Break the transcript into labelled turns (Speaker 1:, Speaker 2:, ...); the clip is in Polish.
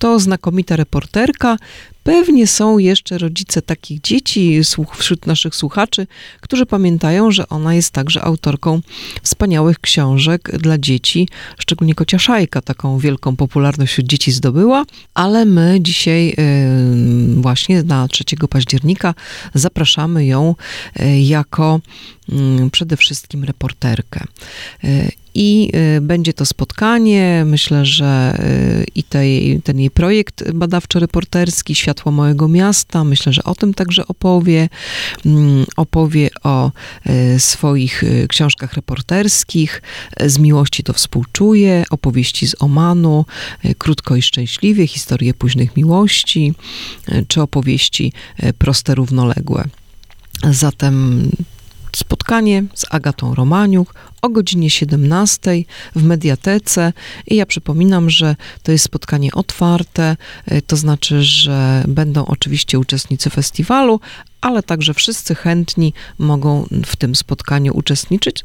Speaker 1: To znakomita reporterka. Pewnie są jeszcze rodzice takich dzieci wśród naszych słuchaczy, którzy pamiętają, że ona jest także autorką wspaniałych książek dla dzieci, szczególnie Kocia Szajka taką wielką popularność wśród dzieci zdobyła, ale my dzisiaj właśnie na 3 października zapraszamy ją jako przede wszystkim reporterkę. I będzie to spotkanie, myślę, że i ten jej projekt badawczo-reporterski Światło małego miasta, myślę, że o tym także opowie o swoich książkach reporterskich, Z miłości to współczuję, opowieści z Omanu, Krótko i szczęśliwie, historie późnych miłości, czy opowieści proste, równoległe. Zatem spotkanie z Agatą Romaniuk o godzinie 17 w Mediatece i ja przypominam, że to jest spotkanie otwarte, to znaczy, że będą oczywiście uczestnicy festiwalu, ale także wszyscy chętni mogą w tym spotkaniu uczestniczyć.